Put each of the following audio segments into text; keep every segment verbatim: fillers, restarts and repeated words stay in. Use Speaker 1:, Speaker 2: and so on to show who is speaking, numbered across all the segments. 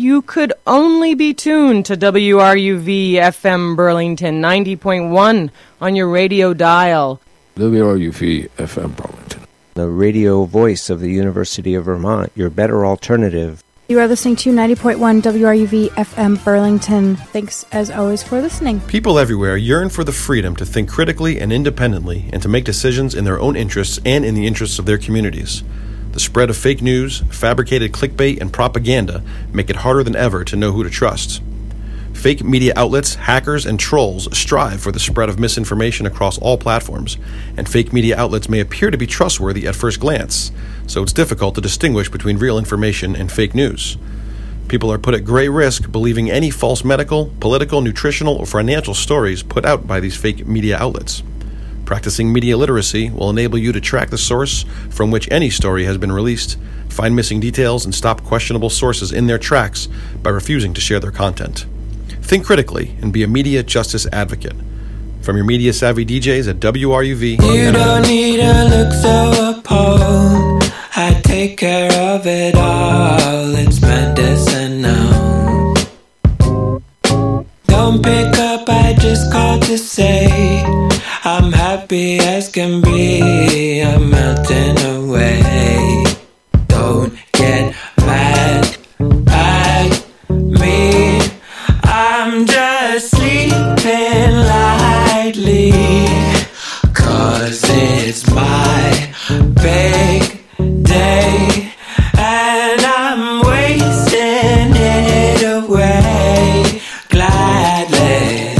Speaker 1: you could only be tuned to W R U V F M Burlington ninety point one on your radio dial.
Speaker 2: W R U V F M Burlington,
Speaker 3: the radio voice of the University of Vermont, your better alternative.
Speaker 4: You are listening to ninety point one W R U V F M Burlington. Thanks, as always, for listening.
Speaker 5: People everywhere yearn for the freedom to think critically and independently and to make decisions in their own interests and in the interests of their communities. The spread of fake news, fabricated clickbait, and propaganda make it harder than ever to know who to trust. Fake media outlets, hackers, and trolls strive for the spread of misinformation across all platforms, and fake media outlets may appear to be trustworthy at first glance, so it's difficult to distinguish between real information and fake news. People are put at great risk believing any false medical, political, nutritional, or financial stories put out by these fake media outlets. Practicing media literacy will enable you to track the source from which any story has been released, find missing details, and stop questionable sources in their tracks by refusing to share their content. Think critically and be a media justice advocate. From your media-savvy D Js at W R U V.
Speaker 6: You don't need to look so appalled. I take care of it all. It's medicinal. Don't pick up, I just called to say I'm happy as can be. I'm melting away. Don't get mad at me. I'm just sleeping lightly, 'cause it's my big day, and I'm wasting it away gladly.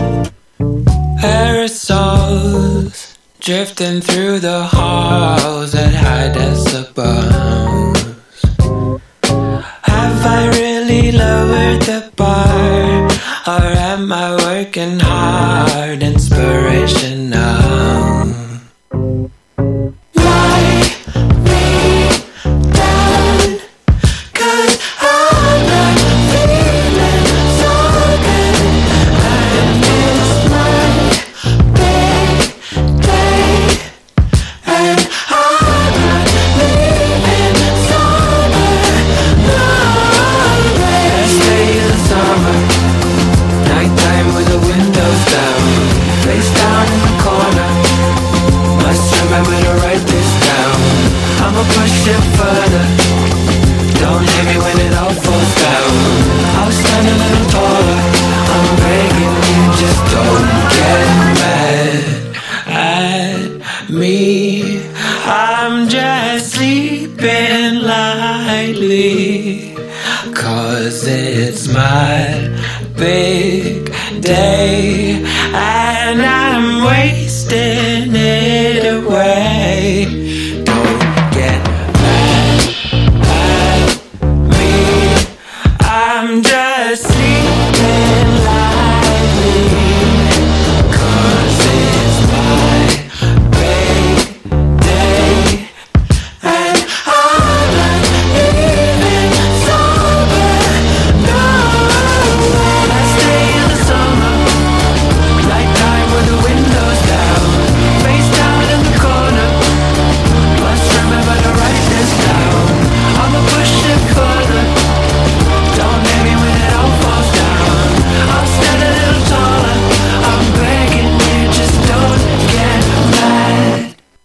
Speaker 6: Aerosols drifting through the halls at high decibels. Have I really lowered the bar, or am I working hard, inspirational? Lie me down, 'cause I'm not feeling so good, and it's my big day, and I'm not leaving summer. Last day of the summer, nighttime with the windows down, face down in the corner. Must remember to write this down. I'ma push it further. Don't hit me when it all falls down. I'll stand a little taller. I'm begging you, just don't get mad at me. I'm just sleeping lightly, 'cause it's my big day, and I'm wasting it away. Don't get mad at me. I'm just sleeping lightly, 'cause it's my big day, and I'm not even sober. No. Last day of the summer, nighttime with the windows down, face down in the corner. Must remember to write this down. I'ma push it further. Don't hit me when it all falls down. I'll stand a little taller. I'm begging you, just don't get mad.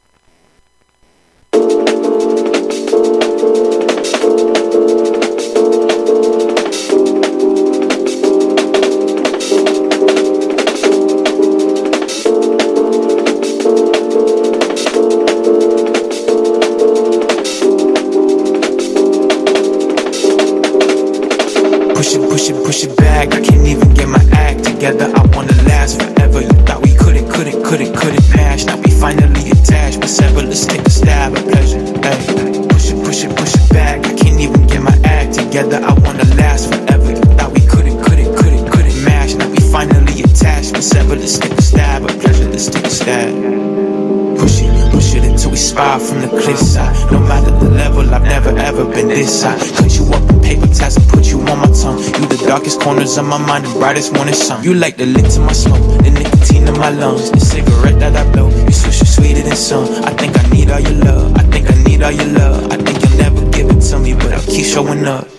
Speaker 7: Push it, push it, push it back. I can't even get my act together. I wanna last forever. You thought we couldn't, couldn't, couldn't, couldn't match. Now we finally attached. But several, let's take a stab at pleasure. Hey, push it, push it, push it back. I can't even get my act together. I wanna last forever. You thought we couldn't, couldn't, couldn't, couldn't match. Now we finally attached. But several, let's take a stab at pleasure. Let's take a stab. Push it, push it until we spiral from the cliff side. No matter the level, I've never ever been this side. Cut you up in paper tats and put you on my tongue. You the darkest corners of my mind, the brightest morning sun. You like the lick to my smoke, the nicotine in my lungs, the cigarette that I blow. You switch it sweeter than sun. I think I need all your love. I think I need all your love. I think you'll never give it to me, but I'll keep showing up.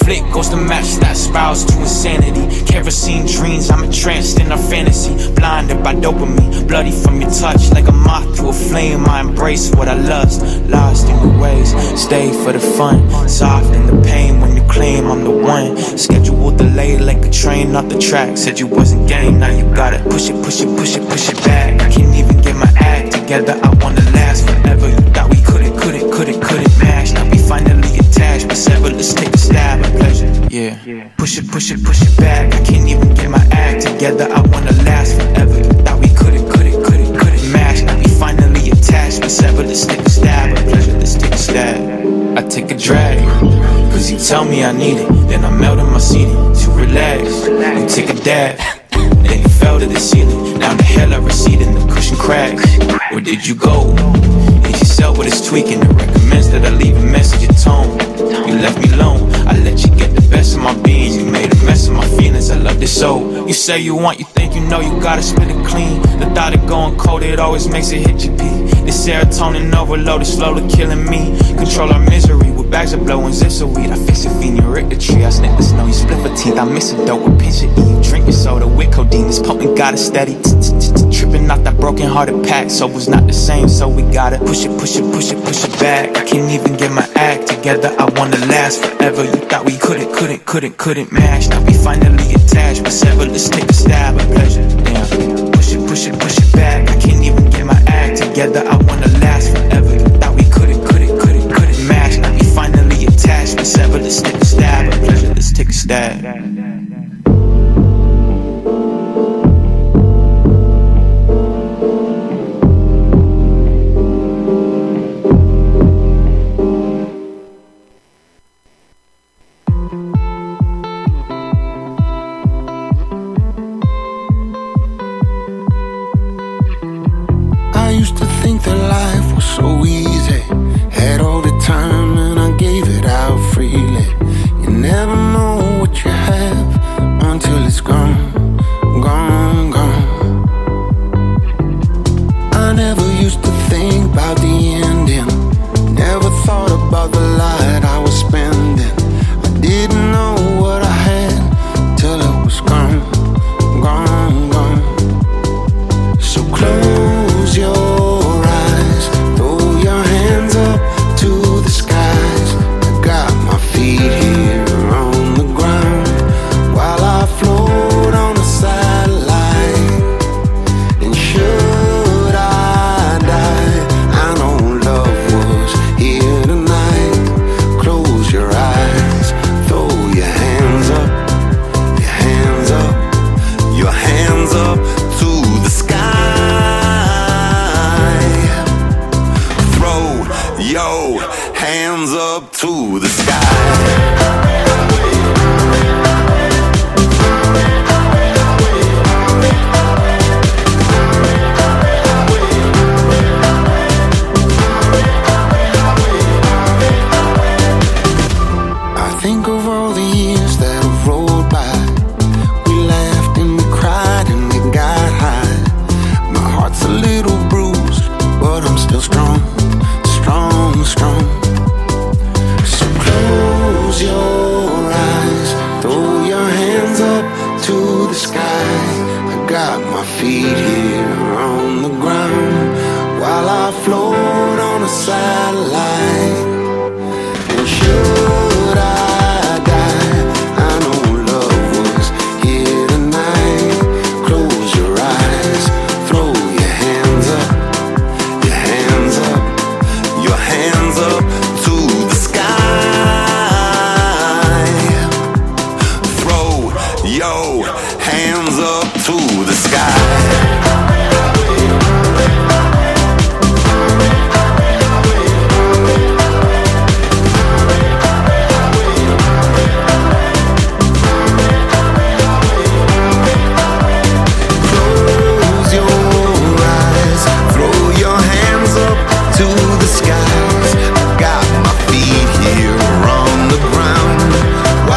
Speaker 7: flick goes to match that spirals to insanity. Kerosene dreams, I'm entranced in our fantasy. Blinded by dopamine, bloody from your touch. Like a moth to a flame, I embrace what I lust. Lost in the ways, stay for the fun. Soft in the pain when you claim I'm the one. Schedule delayed like a train off the track. Said you wasn't game, now you gotta push it, push it, push it, push it back. I can't even get my act together, I wanna last forever. You thought we couldn't, couldn't, couldn't, couldn't match. Now we finally attached, but sever, let's take a stab at pleasure. Yeah, push it, push it, push it back. I can't even get my act together, I wanna last forever. You thought we couldn't, couldn't, couldn't, couldn't match. Now we finally attached, but sever, let's take a stab at pleasure, let's take a stab. I take a drag, cause you tell me I need it. Then I melt in my seating to relax. You take a dab, then you fell to the ceiling. Now the hell I receded, the cushion cracks. Where did you go? Hit yourself with it's tweaking. It recommends that I leave a message at tone. You left me alone, I let you get the best of my being. You made a mess of my feelings, I loved it so. You say you want, you think you know, you gotta spit it clean. The thought of going cold, it always makes it hit your peak. This serotonin overload is slowly killing me. Control our misery with bags of blowing zips of weed. I fix a fiend, you rip the tree, I snip the snow, you split my teeth. I miss a dope with pinch of E. You drink your soda with codeine, this potent got it steady. Tripping out that broken hearted pack, so it's not the same, so we gotta push it, push it, push it, push it back. I can't even get my act together, I wanna last forever. You thought we couldn't, couldn't, couldn't, couldn't match. Now we finally attached, but sever, let's take a stab at pleasure. Damn, push it, push it, push it back. I can't even get my act together, I wanna last forever. You thought we couldn't, couldn't, couldn't, couldn't match. Now we finally attached, but sever, let's take a stab at pleasure, let's take a stab.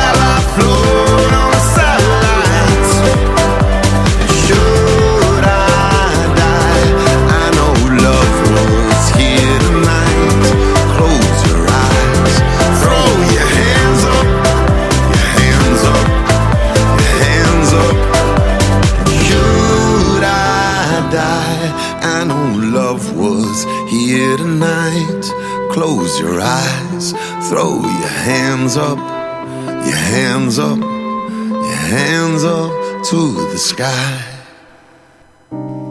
Speaker 8: Should I Throw your hands up, your hands up, your hands up to the sky.